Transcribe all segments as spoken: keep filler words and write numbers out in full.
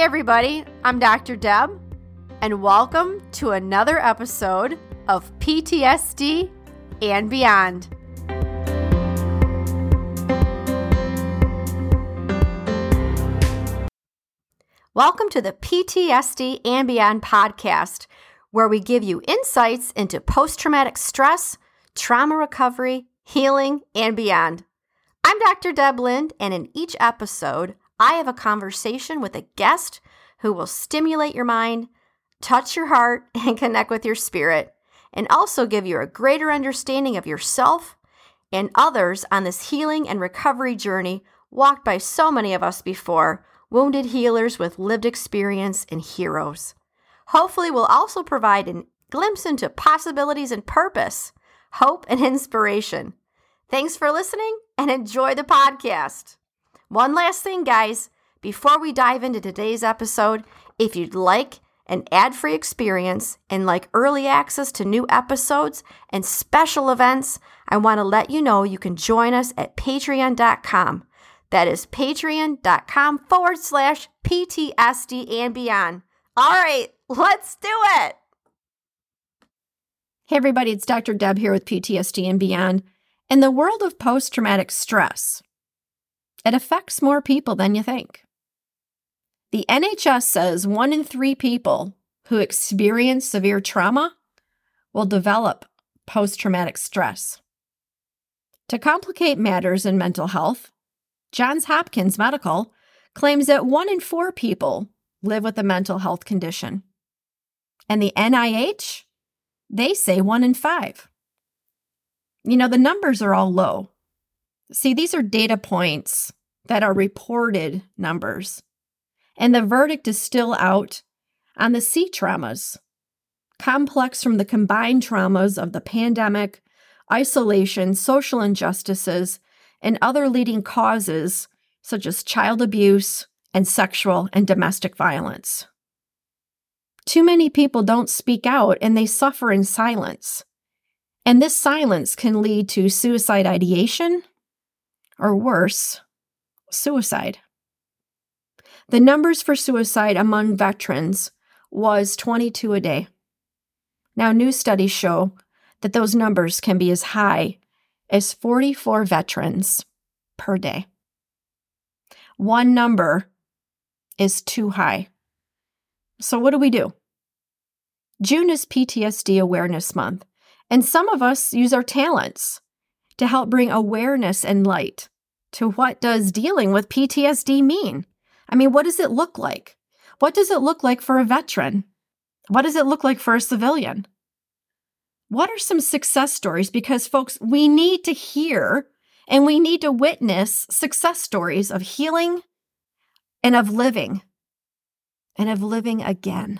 everybody, I'm Doctor Deb, and welcome to another episode of P T S D and Beyond. Welcome to the P T S D and Beyond podcast, where we give you insights into post-traumatic stress, trauma recovery, healing, and beyond. I'm Doctor Deb Lind, and in each episode, I have a conversation with a guest who will stimulate your mind, touch your heart, and connect with your spirit, and also give you a greater understanding of yourself and others on this healing and recovery journey walked by so many of us before, wounded healers with lived experience and heroes. Hopefully, we'll also provide a glimpse into possibilities and purpose, hope, and inspiration. Thanks for listening and enjoy the podcast. One last thing, guys, before we dive into today's episode, if you'd like an ad-free experience and like early access to new episodes and special events, I want to let you know you can join us at patreon dot com. That is patreon.com forward slash PTSD and beyond. All right, let's do it. Hey, everybody, it's Doctor Deb here with P T S D and Beyond. In the world of post-traumatic stress, it affects more people than you think. The N H S says one in three people who experience severe trauma will develop post-traumatic stress. To complicate matters in mental health, Johns Hopkins Medical claims that one in four people live with a mental health condition. And the N I H, they say one in five. You know, the numbers are all low. See, these are data points that are reported numbers. And the verdict is still out on the C traumas, complex from the combined traumas of the pandemic, isolation, social injustices, and other leading causes such as child abuse and sexual and domestic violence. Too many people don't speak out and they suffer in silence. And this silence can lead to suicide ideation, or worse, suicide. The numbers for suicide among veterans was twenty-two a day. Now, new studies show that those numbers can be as high as forty-four veterans per day. One number is too high. So what do we do? June is P T S D Awareness Month. And some of us use our talents to help bring awareness and light to what does dealing with P T S D mean? I mean, what does it look like? What does it look like for a veteran? What does it look like for a civilian? What are some success stories? Because, folks, we need to hear and we need to witness success stories of healing and of living and of living again.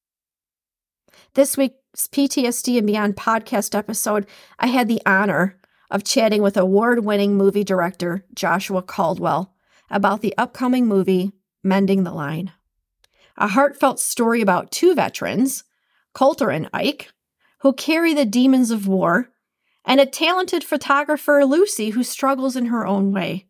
This week's P T S D and Beyond podcast episode, I had the honor of chatting with award-winning movie director Joshua Caldwell about the upcoming movie, Mending the Line. A heartfelt story about two veterans, Colter and Ike, who carry the demons of war, and a talented photographer, Lucy, who struggles in her own way.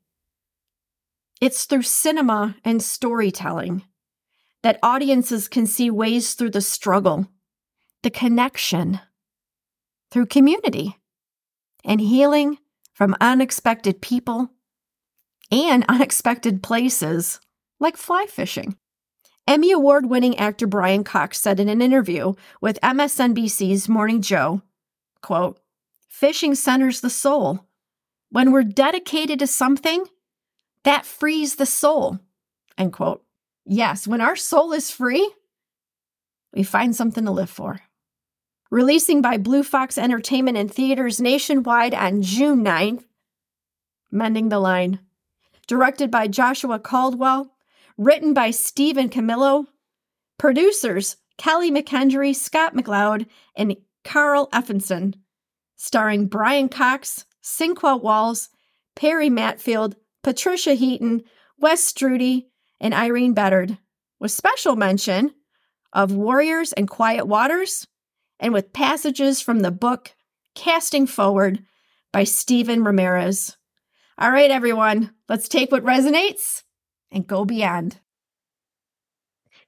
It's through cinema and storytelling that audiences can see ways through the struggle, the connection, through community, and healing from unexpected people and unexpected places, like fly fishing. Emmy Award-winning actor Brian Cox said in an interview with M S N B C's Morning Joe, quote, "Fishing centers the soul. When we're dedicated to something, that frees the soul," end quote. Yes, when our soul is free, we find something to live for. Releasing by Blue Fox Entertainment in theaters nationwide on June ninth, Mending the Line. Directed by Joshua Caldwell, written by Stephen Camillo, producers Kelly McKendry, Scott McLeod, and Carl Effenson, starring Brian Cox, Cinqua Walls, Perry Matfield, Patricia Heaton, Wes Strudy, and Irene Beddard, with special mention of Warriors and Quiet Waters, and with passages from the book Casting Forward by Stephen Ramirez. All right, everyone, let's take what resonates and go beyond.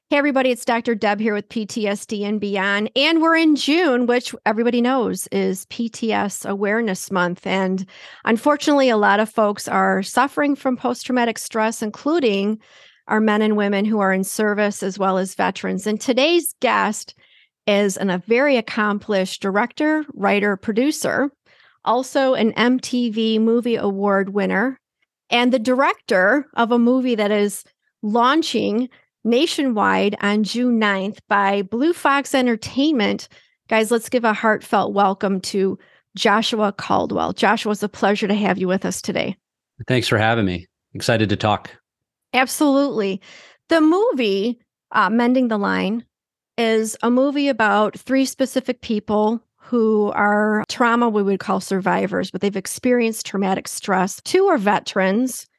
Hey, everybody, it's Doctor Deb here with P T S D and Beyond. And we're in June, which everybody knows is P T S Awareness Month. And unfortunately, a lot of folks are suffering from post-traumatic stress, including our men and women who are in service as well as veterans. And today's guest is an, a very accomplished director, writer, producer, also an M T V Movie Award winner, and the director of a movie that is launching nationwide on June ninth by Blue Fox Entertainment. Guys, let's give a heartfelt welcome to Joshua Caldwell. Joshua, it's a pleasure to have you with us today. Thanks for having me. Excited to talk. Absolutely. The movie, uh, Mending the Line, is a movie about three specific people who are trauma, we would call survivors, but they've experienced traumatic stress. Two are veterans,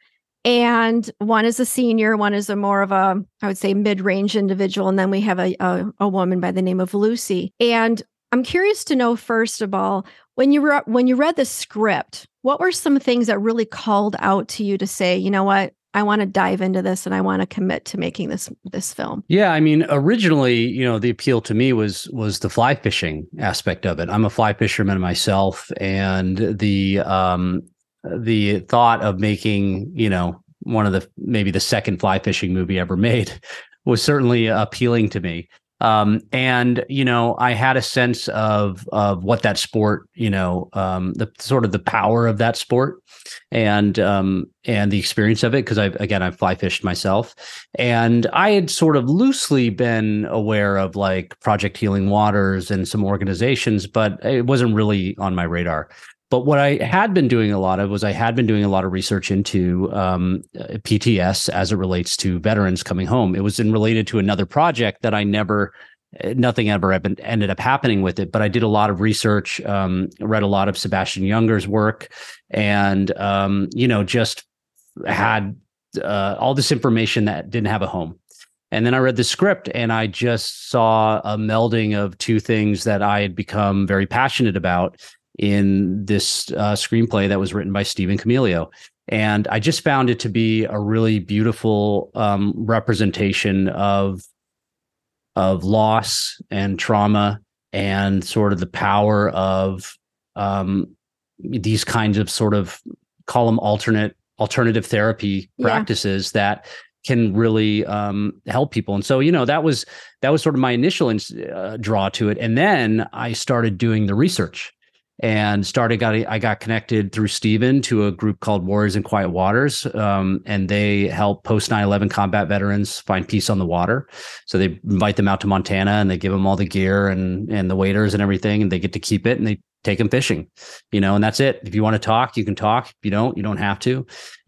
and one is a senior, one is a more of a, I would say, mid-range individual. And then we have a, a, a woman by the name of Lucy. And I'm curious to know, first of all, when you re- when you read the script, what were some things that really called out to you to say, you know what, I want to dive into this and I want to commit to making this this film? Yeah, I mean, originally, you know, the appeal to me was was the fly fishing aspect of it. I'm a fly fisherman myself, and the um the thought of making, you know, one of the maybe the second fly fishing movie ever made was certainly appealing to me. Um, and, you know, I had a sense of of what that sport, you know, um, the sort of the power of that sport and um, and the experience of it, because I've again, I've fly fished myself. And I had sort of loosely been aware of like Project Healing Waters and some organizations, but it wasn't really on my radar. But what I had been doing a lot of was I had been doing a lot of research into um, P T S as it relates to veterans coming home. It was in related to another project that I never, nothing ever ended up happening with it. But I did a lot of research, um, read a lot of Sebastian Junger's work, and um, you know, just had uh, all this information that didn't have a home. And then I read the script, and I just saw a melding of two things that I had become very passionate about in this uh, screenplay that was written by Stephen Camilio. And I just found it to be a really beautiful um, representation of, of loss and trauma, and sort of the power of um, these kinds of sort of, call them alternate, alternative therapy Yeah. practices that can really um, help people. And so, you know, that was, that was sort of my initial uh, draw to it. And then I started doing the research. And started got I got connected through Stephen to a group called Warriors in Quiet Waters, um, and they help post nine eleven combat veterans find peace on the water. So they invite them out to Montana, and they give them all the gear and and the waders and everything, and they get to keep it, and they take them fishing, you know, and that's it. If you want to talk, you can talk. If you don't, you don't have to.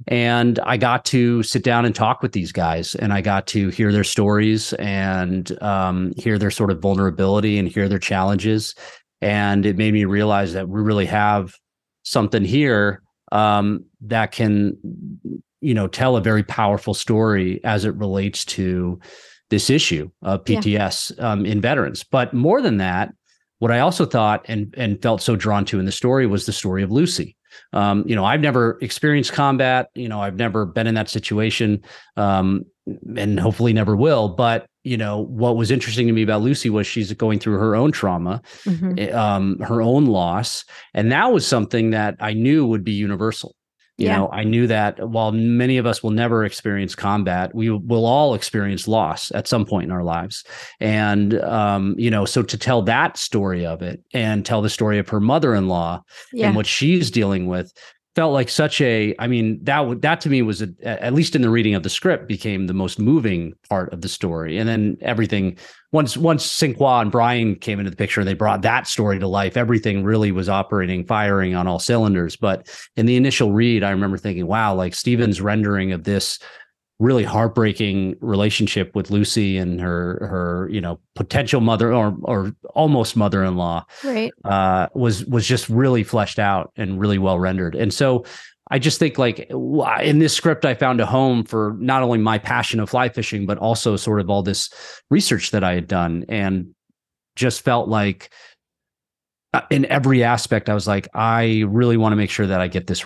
And I got to sit down and talk with these guys, and I got to hear their stories and um, hear their sort of vulnerability and hear their challenges. And it made me realize that we really have something here um, that can, you know, tell a very powerful story as it relates to this issue of P T S yeah. um, in veterans. But more than that, what I also thought and and felt so drawn to in the story was the story of Lucy. Um, you know, I've never experienced combat. You know, I've never been in that situation, um, and hopefully never will. But you know, what was interesting to me about Lucy was she's going through her own trauma, mm-hmm. um, her own loss. And that was something that I knew would be universal. You yeah. know, I knew that while many of us will never experience combat, we will all experience loss at some point in our lives. And, um, you know, so to tell that story of it and tell the story of her mother-in-law yeah. and what she's dealing with felt like such a, I mean, that w- that to me was, a, at least in the reading of the script, became the most moving part of the story. And then everything, once once Sinqua and Brian came into the picture and they brought that story to life, everything really was operating, firing on all cylinders. But in the initial read, I remember thinking, wow, like Stephen's rendering of this really heartbreaking relationship with Lucy and her, her, you know, potential mother or, or almost mother-in-law, right. uh, was, was just really fleshed out and really well rendered. And so I just think like in this script, I found a home for not only my passion of fly fishing, but also sort of all this research that I had done, and just felt like in every aspect, I was like, I really want to make sure that I get this right.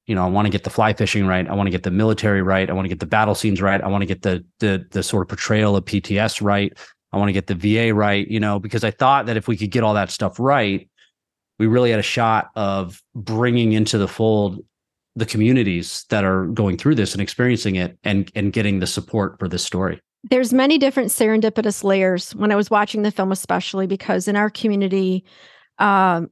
You know, I want to get the fly fishing right. I want to get the military right. I want to get the battle scenes right. I want to get the the the sort of portrayal of P T S right. I want to get the V A right, you know, because I thought that if we could get all that stuff right, we really had a shot of bringing into the fold the communities that are going through this and experiencing it, and and getting the support for this story. There's many different serendipitous layers when I was watching the film, especially because in our community, um,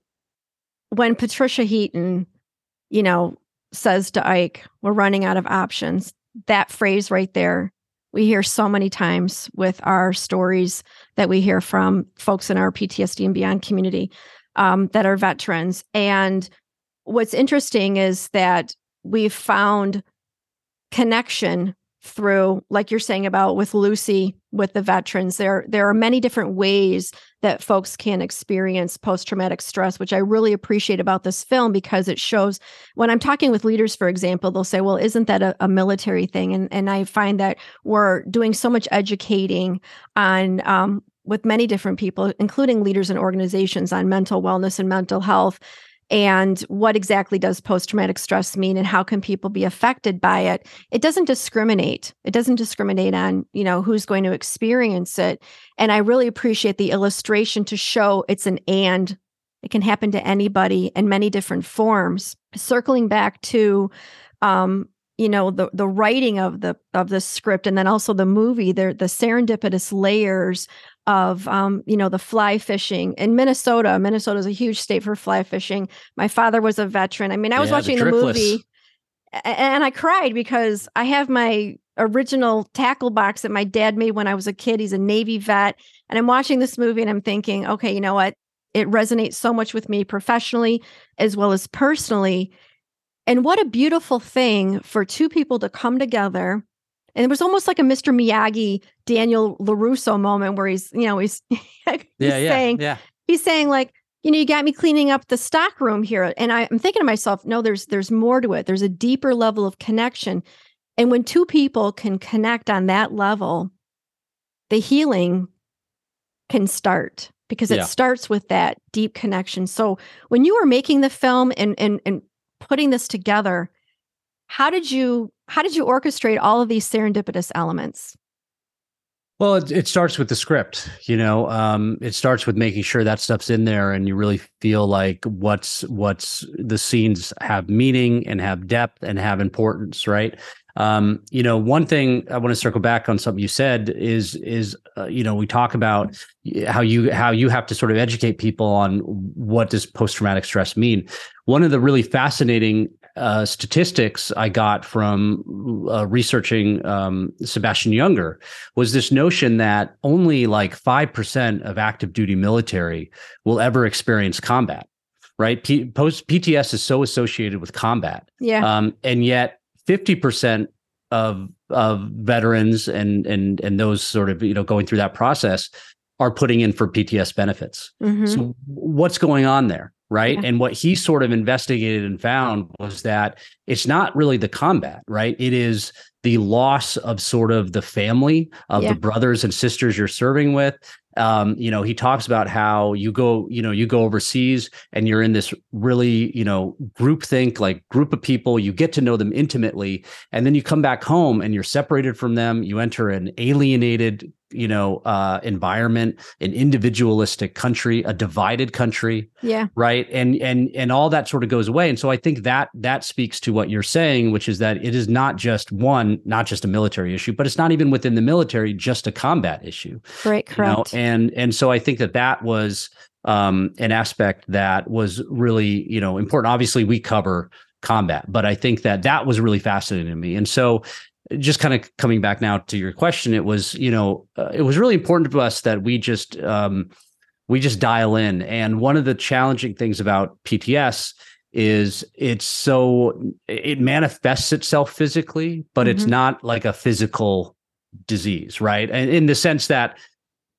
when Patricia Heaton, you know, says to Ike, "We're running out of options," that phrase right there, we hear so many times with our stories that we hear from folks in our P T S D and Beyond community um, that are veterans. And what's interesting is that we've found connection through, like you're saying about with Lucy, with the veterans, there, there are many different ways that folks can experience post-traumatic stress, which I really appreciate about this film, because it shows when I'm talking with leaders, for example, they'll say, well, isn't that a, a military thing? And, and I find that we're doing so much educating on um, with many different people, including leaders and organizations, on mental wellness and mental health. And what exactly does post-traumatic stress mean, and how can people be affected by it? It doesn't discriminate. It doesn't discriminate on, you know, who's going to experience it. And I really appreciate the illustration to show it's an and. It can happen to anybody in many different forms. Circling back to, um, you know, the the writing of the of the script, and then also the movie, the the serendipitous layers of, um, you know, the fly fishing in Minnesota. Minnesota is a huge state for fly fishing. My father was a veteran. I mean, I was Yeah, watching the the driftless. movie and I cried because I have my original tackle box that my dad made when I was a kid. He's a Navy vet. And I'm watching this movie and I'm thinking, okay, you know what? It resonates so much with me professionally as well as personally. And what a beautiful thing for two people to come together. And it was almost like a Mister Miyagi, Daniel LaRusso moment where he's, you know, he's, he's Yeah, yeah, saying, yeah. he's saying like, you know, you got me cleaning up the stock room here. And I, I'm thinking to myself, no, there's, there's more to it. There's a deeper level of connection. And when two people can connect on that level, the healing can start, because it Yeah. starts with that deep connection. So when you were making the film and, and, and putting this together, how did you, how did you orchestrate all of these serendipitous elements? Well, it, it starts with the script, you know, um, it starts with making sure that stuff's in there and you really feel like what's, what's the scenes have meaning and have depth and have importance. Right. Um, you know, one thing I want to circle back on something you said is, is, uh, you know, we talk about how you, how you have to sort of educate people on what does post-traumatic stress mean. One of the really fascinating Uh, statistics I got from uh, researching um, Sebastian Junger was this notion that only like five percent of active duty military will ever experience combat, right? P- post P T S is so associated with combat. Yeah. Um, and yet fifty percent of, of veterans and, and, and those sort of, you know, going through that process are putting in for P T S benefits. Mm-hmm. So what's going on there? Right. Yeah. And what he sort of investigated and found was that it's not really the combat, right? It is the loss of sort of the family of Yeah. the brothers and sisters you're serving with. Um, you know, he talks about how you go, you know, you go overseas and you're in this really, you know, groupthink, like group of people, you get to know them intimately. And then you come back home and you're separated from them. You enter an alienated, you know, uh, environment, an individualistic country, a divided country. Yeah. Right. And, and, and all that sort of goes away. And so I think that that speaks to what you're saying, which is that it is not just one, not just a military issue, but it's not even within the military, just a combat issue. Right. You know? Correct. And, and so I think that that was um, an aspect that was really, you know, important. Obviously we cover combat, but I think that that was really fascinating to me. And so just kind of coming back now to your question, it was, you know, uh, it was really important to us that we just, um, we just dial in. And one of the challenging things about P T S is it's so, it manifests itself physically, but mm-hmm. it's not like a physical disease, right? And in the sense that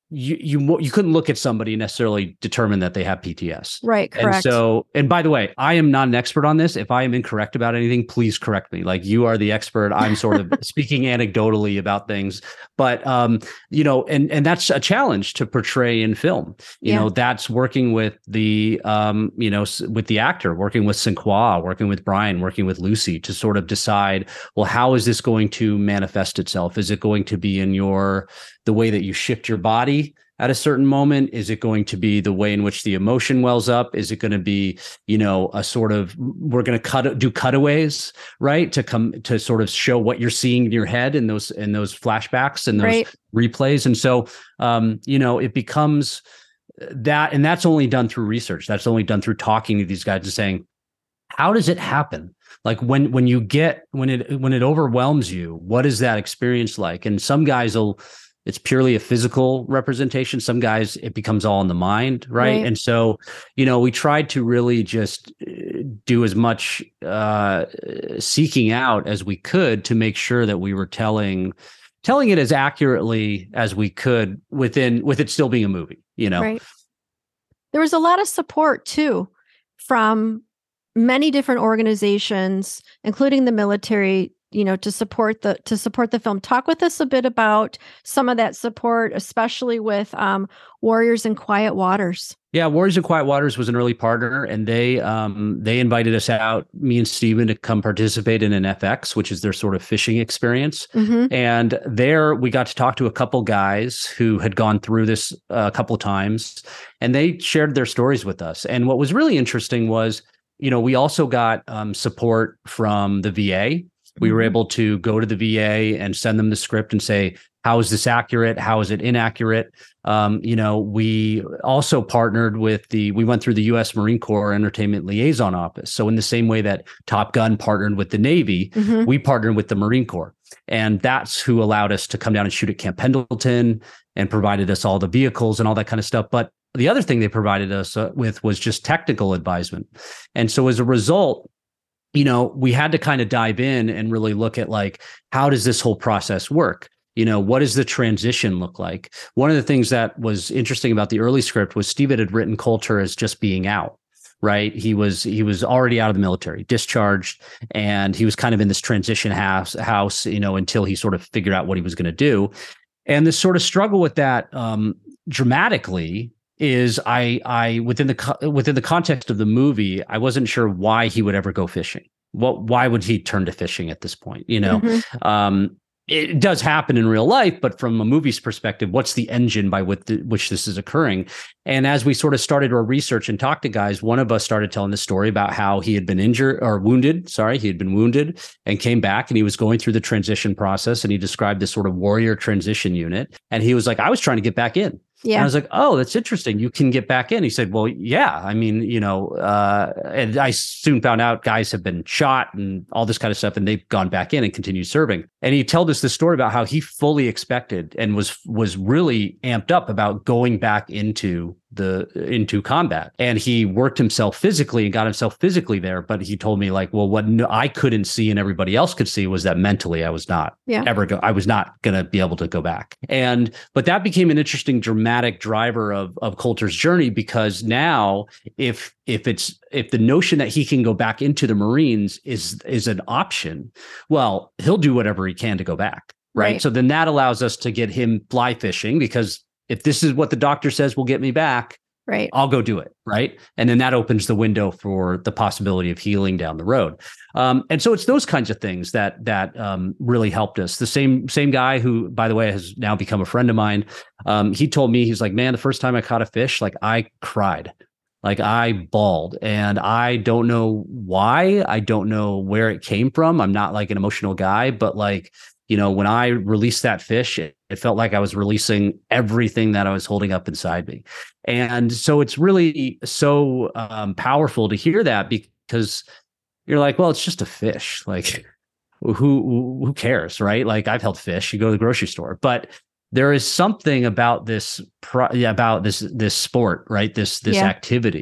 you you you couldn't look at somebody and necessarily determine that they have P T S. Right, correct. And so, and by the way, I am not an expert on this. If I am incorrect about anything, please correct me. Like, you are the expert. I'm sort of speaking anecdotally about things, but um, you know, and and that's a challenge to portray in film. You Yeah. know, that's working with the um, you know, with the actor, working with Sinqua, working with Brian, working with Lucy to sort of decide, well, how is this going to manifest itself? Is it going to be in your the way that you shift your body at a certain moment? Is it going to be the way in which the emotion wells up? Is it going to be, you know, a sort of, we're going to cut do cutaways, right, to come to sort of show what you're seeing in your head in those in those flashbacks and those Right. replays. And so, um, you know, it becomes that, and that's only done through research. That's only done through talking to these guys and saying, how does it happen? Like when when you get when it when it overwhelms you, what is that experience like? And some guys will. It's purely a physical representation. Some guys, it becomes all in the mind, right? Right. And so, you know, we tried to really just do as much uh, seeking out as we could to make sure that we were telling telling it as accurately as we could within with it still being a movie, you know. Right. There was a lot of support too from many different organizations, including the military, you know, to support the to support the film. Talk with us a bit about some of that support, especially with um, Warriors in Quiet Waters. Yeah, Warriors in Quiet Waters was an early partner, and they um, they invited us out, me and Steven, to come participate in an F X, which is their sort of fishing experience. Mm-hmm. And there we got to talk to a couple guys who had gone through this uh, a couple of times, and they shared their stories with us. And what was really interesting was, you know, we also got um, support from the V A. We were able to go to the V A and send them the script and say, how is this accurate? How is it inaccurate? Um, you know, we also partnered with the, we went through the U S Marine Corps Entertainment Liaison Office. So in the same way that Top Gun partnered with the Navy, Mm-hmm. we partnered with the Marine Corps. And that's who allowed us to come down and shoot at Camp Pendleton and provided us all the vehicles and all that kind of stuff. But the other thing they provided us uh, with was just technical advisement. And so as a result, you know, we had to kind of dive in and really look at, like, how does this whole process work? You know, what does the transition look like? One of the things that was interesting about the early script was Steven had written Colter as just being out, right? He was he was already out of the military, discharged, and he was kind of in this transition house, house, you know, until he sort of figured out what he was going to do. And the sort of struggle with that um, dramatically is I I within the within the context of the movie, I wasn't sure why he would ever go fishing. What why would he turn to fishing at this point? You know, Mm-hmm. um, it does happen in real life, but from a movie's perspective, what's the engine by with the, which this is occurring? And as we sort of started our research and talked to guys, one of us started telling the story about how he had been injured or wounded. Sorry, he had been wounded and came back, and he was going through the transition process. And he described this sort of warrior transition unit. And he was like, I was trying to get back in. Yeah. And I was like, oh, that's interesting. You can get back in. He said, well, yeah. I mean, you know, uh, and I soon found out guys have been shot and all this kind of stuff, and they've gone back in and continued serving. And he told us this story about how he fully expected and was was really amped up about going back into the into combat, and he worked himself physically and got himself physically there. But he told me, like, well, what no, I couldn't see and everybody else could see was that mentally I was not Yeah. ever go. I was not going to be able to go back. And but that became an interesting dramatic driver of of Colter's journey, because now if if it's if the notion that he can go back into the Marines is is an option, well, he'll do whatever he can to go back. Right. Right. So then that allows us to get him fly fishing, because if this is what the doctor says will get me back, Right. I'll go do it. Right. And then that opens the window for the possibility of healing down the road. Um, and so it's those kinds of things that that um, really helped us. The same same guy who, by the way, has now become a friend of mine. Um, he told me, he's like, man, the first time I caught a fish, like I cried. Like I bawled, and I don't know why. I don't know where it came from. I'm not like an emotional guy, but like, you know, when I released that fish, it, it felt like I was releasing everything that I was holding up inside me. And so it's really so um, powerful to hear that, because you're like, well, it's just a fish. Like who, who, who cares, right? Like I've held fish, you go to the grocery store, but there is something about this, pro- yeah, about this, this sport, right? This, this Yeah. activity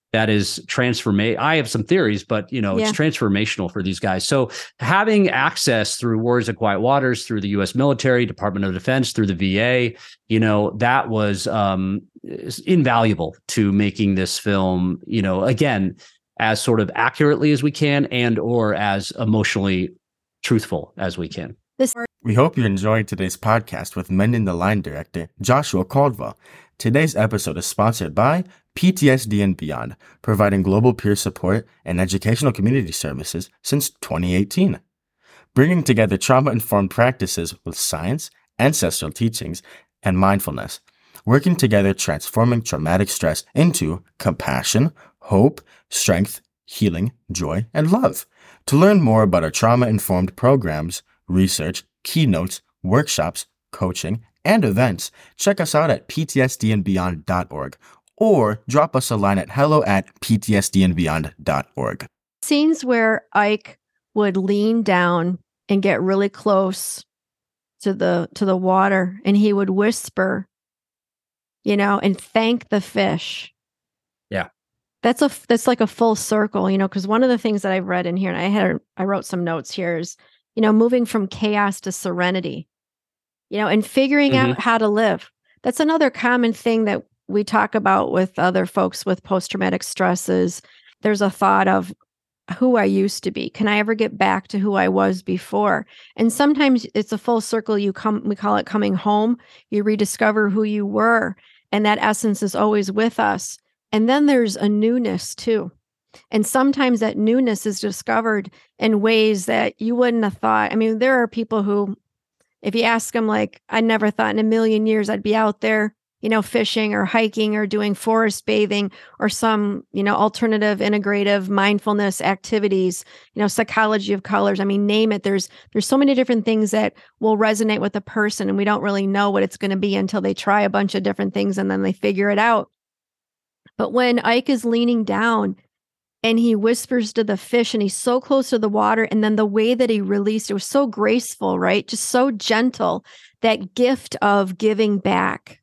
that is transformation. I have some theories, but you know, Yeah. it's transformational for these guys. So having access through Warriors of Quiet Waters, through the U S military, Department of Defense, through the V A, you know, that was um, invaluable to making this film, you know, again, as sort of accurately as we can and or as emotionally truthful as we can. This We hope you enjoyed today's podcast with Mending the Line director Joshua Caldwell. Today's episode is sponsored by P T S D and Beyond, providing global peer support and educational community services since twenty eighteen. Bringing together trauma-informed practices with science, ancestral teachings, and mindfulness. Working together, transforming traumatic stress into compassion, hope, strength, healing, joy, and love. To learn more about our trauma-informed programs, research, keynotes, workshops, coaching, and events, check us out at p t s d and beyond dot org or drop us a line at hello at p t s d and beyond dot org. scenes where Ike would lean down and get really close to the to the water, and he would whisper, you know, and thank the fish. Yeah. That's a that's like a full circle, you know, because one of the things that I've read in here, and I had I wrote some notes here, is, you know, moving from chaos to serenity, you know, and figuring Mhm. out how to live. That's another common thing that we talk about with other folks with post-traumatic stresses. There's a thought of who I used to be. Can I ever get back to who I was before? And sometimes it's a full circle. You come, we call it coming home. You rediscover who you were, and that essence is always with us. And then there's a newness too. And sometimes that newness is discovered in ways that you wouldn't have thought. I mean, there are people who, if you ask them, like, I never thought in a million years I'd be out there, you know, fishing or hiking or doing forest bathing or some, you know, alternative integrative mindfulness activities, you know, psychology of colors. I mean, name it. There's, there's so many different things that will resonate with a person, and we don't really know what it's going to be until they try a bunch of different things and then they figure it out. But when Ike is leaning down and he whispers to the fish, and he's so close to the water, and then the way that he released, it was so graceful, right? Just so gentle, that gift of giving back.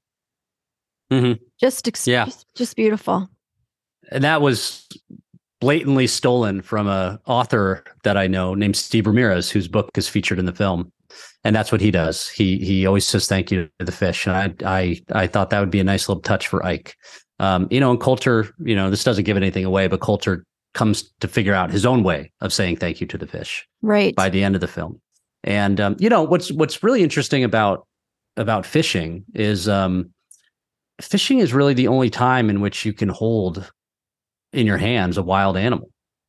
Mhm. Just, ex- Yeah. just, just beautiful. And that was blatantly stolen from a author that I know named Steve Ramirez, whose book is featured in the film. And that's what he does. He he always says thank you to the fish. And I I I thought that would be a nice little touch for Ike. Um, you know, and Coulter, you know, this doesn't give anything away, but Coulter comes to figure out his own way of saying thank you to the fish Right. by the end of the film. And um, you know, what's what's really interesting about about fishing is um, fishing is really the only time in which you can hold in your hands a wild animal.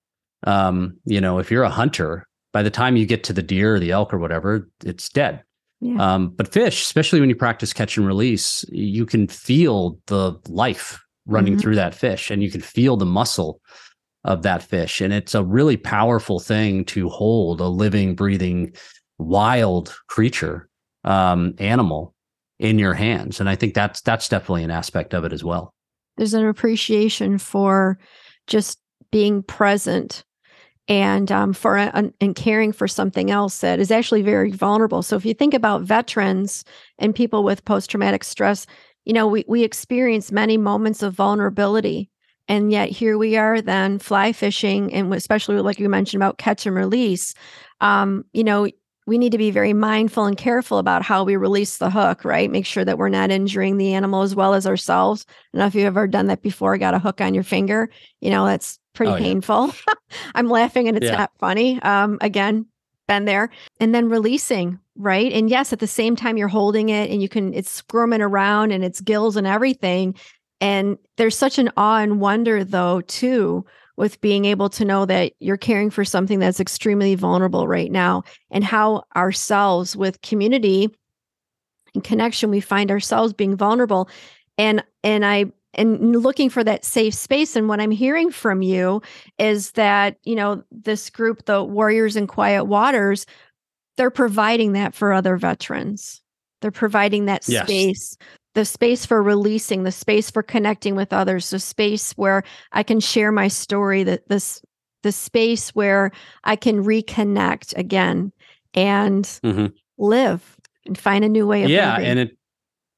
Um, you know, if you're a hunter, by the time you get to the deer or the elk or whatever, it's dead. Yeah. Um, but fish, especially when you practice catch and release, you can feel the life running Mhm. through that fish, and you can feel the muscle of that fish. And it's a really powerful thing to hold a living, breathing, wild creature, um, animal in your hands. And I think that's that's definitely an aspect of it as well. There's an appreciation for just being present, and um, for uh, and caring for something else that is actually very vulnerable. So if you think about veterans and people with post-traumatic stress, you know, we we experience many moments of vulnerability, and yet here we are then fly fishing, and especially like you mentioned about catch and release. Um, you know, we need to be very mindful and careful about how we release the hook, right? Make sure that we're not injuring the animal as well as ourselves. I don't know if you've ever done that before, got a hook on your finger. You know, that's pretty Oh, yeah. painful. I'm laughing and it's Yeah. not funny. Um, again, been there. And then releasing, right? And yes, at the same time, you're holding it and you can, it's squirming around and its gills and everything. And there's such an awe and wonder, though, too, with being able to know that you're caring for something that's extremely vulnerable right now, and how ourselves with community and connection, we find ourselves being vulnerable. And, and I, and looking for that safe space. And what I'm hearing from you is that, you know, this group, the Warriors in Quiet Waters, they're providing that for other veterans. They're providing that Yes. space, the space for releasing, the space for connecting with others, the space where I can share my story, that this, the space where I can reconnect again and Mhm. live and find a new way of Yeah, living. and it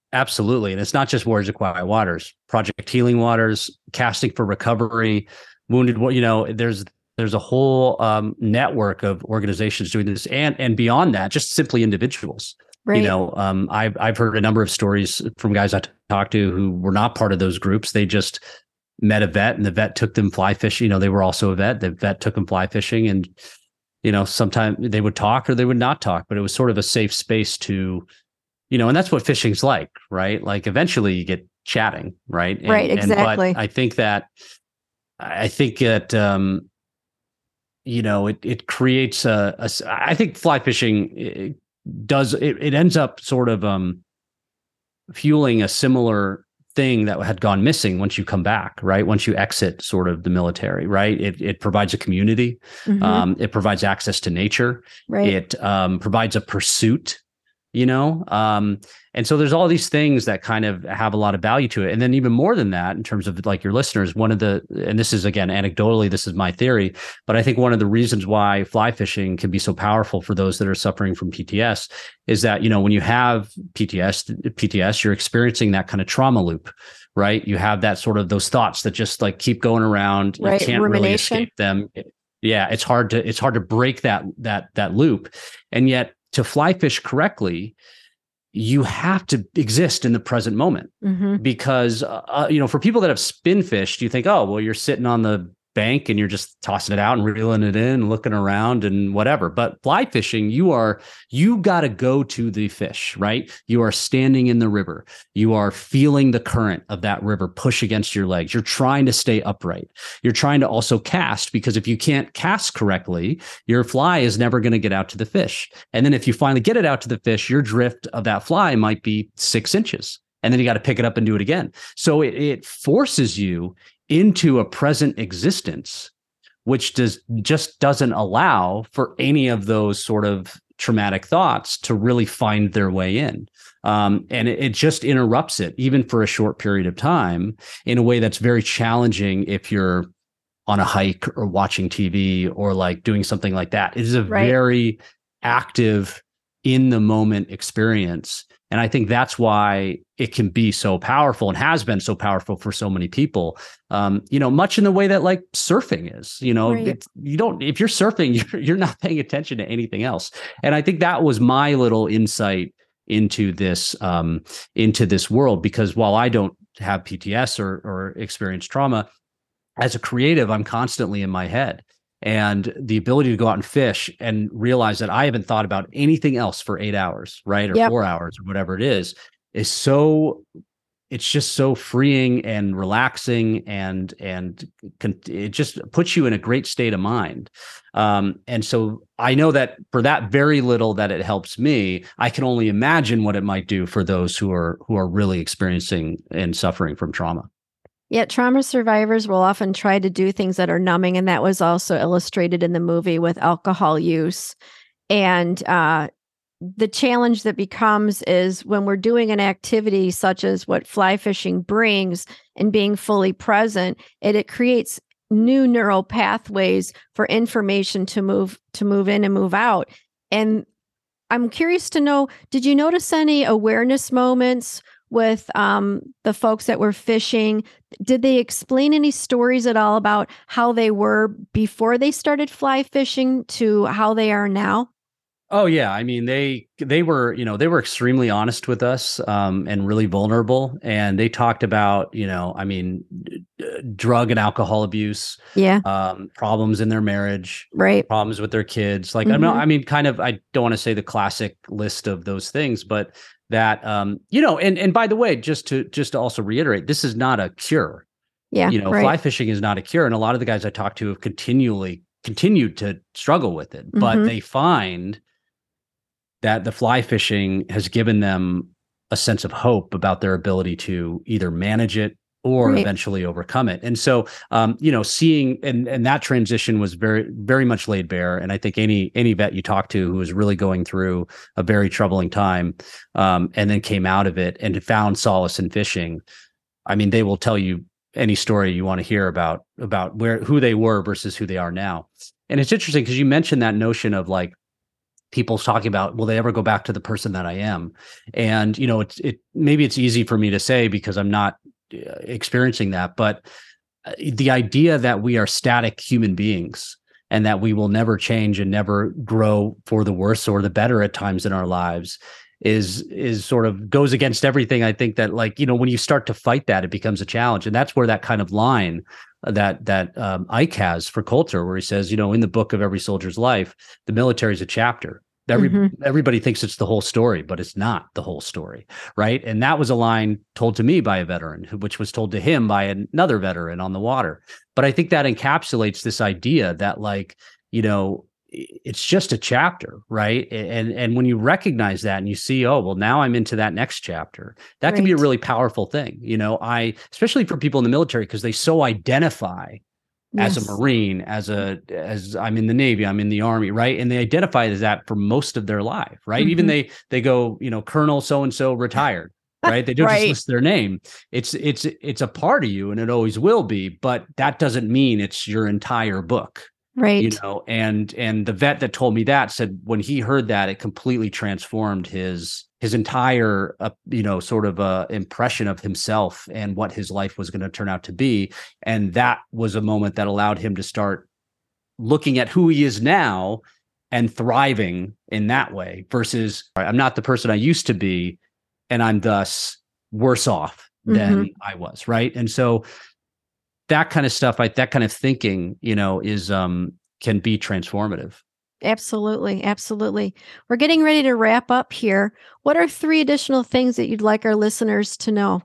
Absolutely. And it's not just Warriors of Quiet Waters, Project Healing Waters, Casting for Recovery, Wounded, you know, there's there's a whole um, network of organizations doing this, and and beyond that, just simply individuals. Right. You know, um, I've I've heard a number of stories from guys I talked to who were not part of those groups. They just met a vet, and the vet took them fly fishing. You know, they were also a vet. The vet took them fly fishing, and you know, sometimes they would talk or they would not talk, but it was sort of a safe space to, you know, and that's what fishing's like, right? Like eventually you get chatting, right? And, right, exactly. And, but I think that, I think that, um, you know, it it creates a, a I think fly fishing does, it, it ends up sort of um, fueling a similar thing that had gone missing once you come back, right? Once you exit sort of the military, right? It it provides a community. Mm-hmm. Um, it provides access to nature. Right. It um, provides a pursuit, you know? Um, and so there's all these things that kind of have a lot of value to it. And then even more than that, in terms of like your listeners, one of the, and this is again, anecdotally, this is my theory, but I think one of the reasons why fly fishing can be so powerful for those that are suffering from P T S is that, you know, when you have P T S, P T S, you're experiencing that kind of trauma loop, right? You have that sort of those thoughts that just like keep going around. Right. You can't really escape them. Yeah. It's hard to, it's hard to break that, that, that loop. And yet to fly fish correctly, you have to exist in the present moment. Mm-hmm. Because, uh, you know, for people that have spin fished, you think, oh, well, you're sitting on the bank and you're just tossing it out and reeling it in, looking around and whatever. But fly fishing, you are, you got to go to the fish, right? You are standing in the river. You are feeling the current of that river push against your legs. You're trying to stay upright. You're trying to also cast, because if you can't cast correctly, your fly is never going to get out to the fish. And then if you finally get it out to the fish, your drift of that fly might be six inches. And then you got to pick it up and do it again. So it, it forces you into a present existence, which does just doesn't allow for any of those sort of traumatic thoughts to really find their way in. Um, and it, it just interrupts it, even for a short period of time, in a way that's very challenging if you're on a hike or watching T V or like doing something like that. It is a right. very active, in the moment experience. And I think that's why it can be so powerful and has been so powerful for so many people. Um, you know, much in the way that like surfing is, you know, right. it's, you don't, if you're surfing, you're, you're not paying attention to anything else. And I think that was my little insight into this, um, into this world, because while I don't have P T S or, or experience trauma, as a creative, I'm constantly in my head. And the ability to go out and fish and realize that I haven't thought about anything else for eight hours, right? Or yep. four hours or whatever it is, is so, it's just so freeing and relaxing, and, and it just puts you in a great state of mind. Um, and so I know that for that very little that it helps me, I can only imagine what it might do for those who are, who are really experiencing and suffering from trauma. Yet trauma survivors will often try to do things that are numbing, and that was also illustrated in the movie with alcohol use. And uh, the challenge that becomes is when we're doing an activity such as what fly fishing brings and being fully present, it, it creates new neural pathways for information to move to move in and move out. And I'm curious to know, did you notice any awareness moments with um, the folks that were fishing? Did they explain any stories at all about how they were before they started fly fishing to how they are now? Oh yeah, I mean they they were you know they were extremely honest with us, um, and really vulnerable, and they talked about you know I mean d- drug and alcohol abuse, yeah, um, problems in their marriage, right, problems with their kids. Like mm-hmm. I mean, I mean, kind of I don't want to say the classic list of those things, but that um, you know, and and by the way, just to just to also reiterate, this is not a cure. Yeah, you know, right. Fly fishing is not a cure, and a lot of the guys I talked to have continually continued to struggle with it, mm-hmm. but they find that the fly fishing has given them a sense of hope about their ability to either manage it or right. eventually overcome it. And so, um, you know, seeing, and, and that transition was very, very much laid bare. And I think any, any vet you talk to who was really going through a very troubling time, um, and then came out of it and found solace in fishing, I mean, they will tell you any story you want to hear about, about where, who they were versus who they are now. And it's interesting because you mentioned that notion of like, people's talking about, will they ever go back to the person that I am? And, you know, it's, it, maybe it's easy for me to say because I'm not experiencing that, but the idea that we are static human beings and that we will never change and never grow for the worse or the better at times in our lives is, is sort of goes against everything. I think that, like, you know, when you start to fight that, it becomes a challenge. And that's where that kind of line that that um, Ike has for Coulter, where he says, you know, in the book of every soldier's life, the military is a chapter. Every, mm-hmm. Everybody thinks it's the whole story, but it's not the whole story, right? And that was a line told to me by a veteran, which was told to him by another veteran on the water. But I think that encapsulates this idea that, like, you know, it's just a chapter, right? And and when you recognize that and you see, oh, well, now I'm into that next chapter, that right. can be a really powerful thing. You know, I, especially for people in the military, because they so identify yes. as a Marine, as a, as I'm in the Navy, I'm in the Army, right? And they identify as that for most of their life, right? Mm-hmm. Even they, they go, you know, Colonel so-and-so retired, right? They don't right. just list their name. It's, it's, it's a part of you and it always will be, but that doesn't mean it's your entire book. Right. You know, and and the vet that told me that said when he heard that, it completely transformed his his entire, uh, you know, sort of uh, impression of himself and what his life was going to turn out to be. And that was a moment that allowed him to start looking at who he is now and thriving in that way versus I'm not the person I used to be, and I'm thus worse off than mm-hmm. I was. Right. And so that kind of stuff, like that kind of thinking, you know, is um can be transformative. Absolutely. Absolutely. We're getting ready to wrap up here. What are three additional things that you'd like our listeners to know?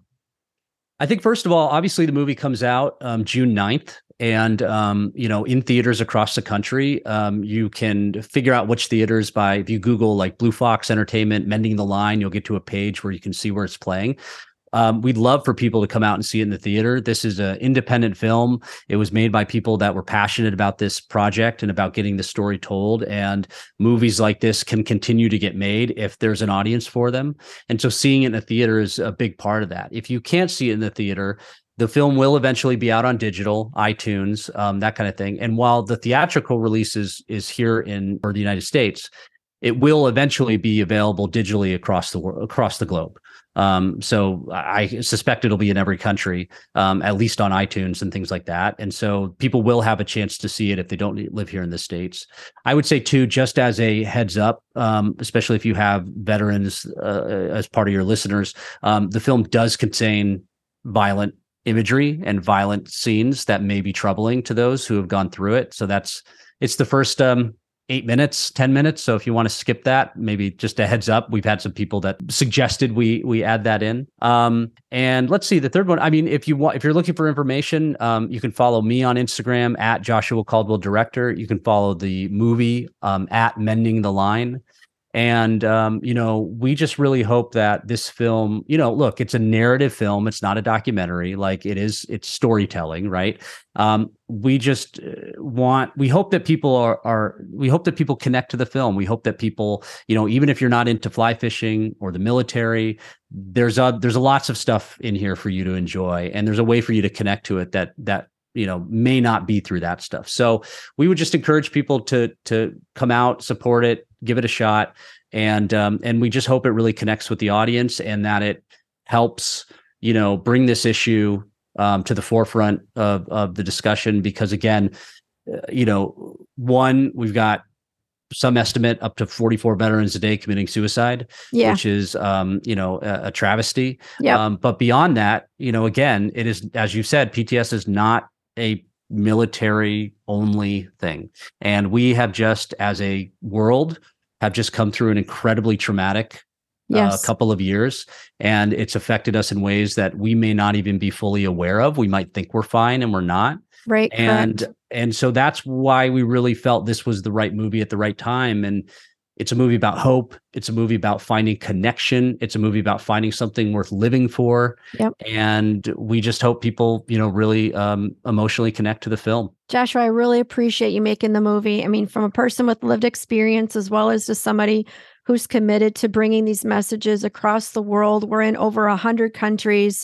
I think, first of all, obviously the movie comes out um, June ninth. And, um, you know, in theaters across the country, um, you can figure out which theaters by, if you Google like Blue Fox Entertainment, Mending the Line, you'll get to a page where you can see where it's playing. Um, we'd love for people to come out and see it in the theater. This is an independent film. It was made by people that were passionate about this project and about getting the story told. And movies like this can continue to get made if there's an audience for them. And so seeing it in the theater is a big part of that. If you can't see it in the theater, the film will eventually be out on digital, iTunes, um, that kind of thing. And while the theatrical release is, is here in or the United States, it will eventually be available digitally across the world, across the globe. Um, so I suspect it'll be in every country, um, at least on iTunes and things like that. And so people will have a chance to see it if they don't live here in the States. I would say too, just as a heads up, um, especially if you have veterans uh, as part of your listeners, um, the film does contain violent imagery and violent scenes that may be troubling to those who have gone through it. So that's, it's the first, um, eight minutes, ten minutes. So if you want to skip that, maybe just a heads up. We've had some people that suggested we we add that in. Um, and let's see the third one. I mean, if you want, if you're looking for information, um, you can follow me on Instagram at Joshua Caldwell Director. You can follow the movie um, at Mending the Line. And, um, you know, we just really hope that this film, you know, look, it's a narrative film. It's not a documentary. Like it is, it's storytelling, right? Um, we just want, we hope that people are, are, we hope that people connect to the film. We hope that people, you know, even if you're not into fly fishing or the military, there's a, there's a lots of stuff in here for you to enjoy. And there's a way for you to connect to it that, that, you know, may not be through that stuff. So we would just encourage people to, to come out, support it, give it a shot. And, um, and we just hope it really connects with the audience and that it helps, you know, bring this issue, um, to the forefront of, of the discussion, because again, uh, you know, one, we've got some estimate up to forty-four veterans a day committing suicide, yeah. which is, um, you know, a, a travesty. Yep. Um, but beyond that, you know, again, it is, as you said, P T S is not a military only thing. And we have just, as a world, have just come through an incredibly traumatic yes. uh, couple of years. And it's affected us in ways that we may not even be fully aware of. We might think we're fine and we're not. Right. And, correct. and so that's why we really felt this was the right movie at the right time. And it's a movie about hope. It's a movie about finding connection. It's a movie about finding something worth living for. Yep. And we just hope people, you know, really um, emotionally connect to the film. Joshua, I really appreciate you making the movie. I mean, from a person with lived experience, as well as just somebody who's committed to bringing these messages across the world. We're in over a hundred countries.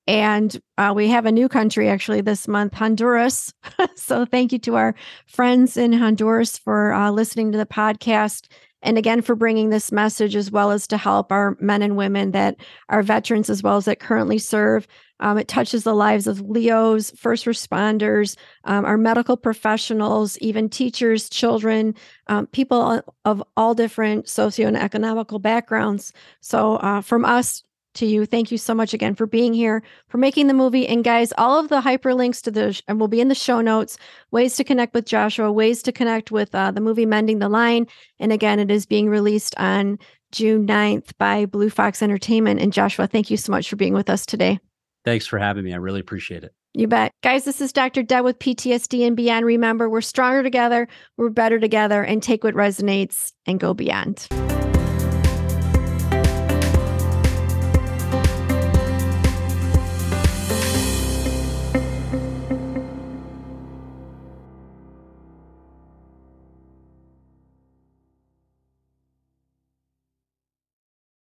And uh, we have a new country actually this month, Honduras. So thank you to our friends in Honduras for uh, listening to the podcast. And again, for bringing this message, as well as to help our men and women that are veterans, as well as that currently serve. Um, it touches the lives of Leos, first responders, um, our medical professionals, even teachers, children, um, people of all different socio and economical backgrounds. So uh, from us to you, thank you so much again for being here, for making the movie. And guys, all of the hyperlinks to the, and will be in the show notes, ways to connect with Joshua, ways to connect with uh, the movie Mending the Line. And again, it is being released on June ninth by Blue Fox Entertainment. And Joshua, thank you so much for being with us today. Thanks for having me. I really appreciate it. You bet. Guys, this is Doctor Deb with P T S D and Beyond. Remember, we're stronger together, we're better together, and take what resonates and go beyond.